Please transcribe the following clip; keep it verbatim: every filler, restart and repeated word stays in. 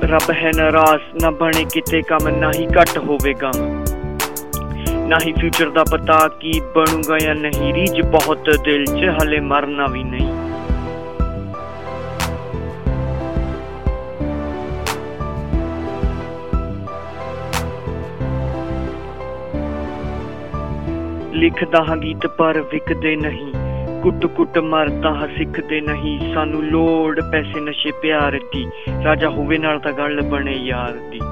रब है नाराज ना बने किते कम ना ही घट होवेगा ना ही फ्यूचर दा पता की बनूंगा या नहीं। रीज बहुत दिल च हले मरना भी नहीं। लिखदा हां गीत पर विकदे नहीं, कुट कुट मरदा हां सिखदे नहीं। सानू लोड़ पैसे नशे प्यार दी, राजा होवे नाल तां गल बने यार दी।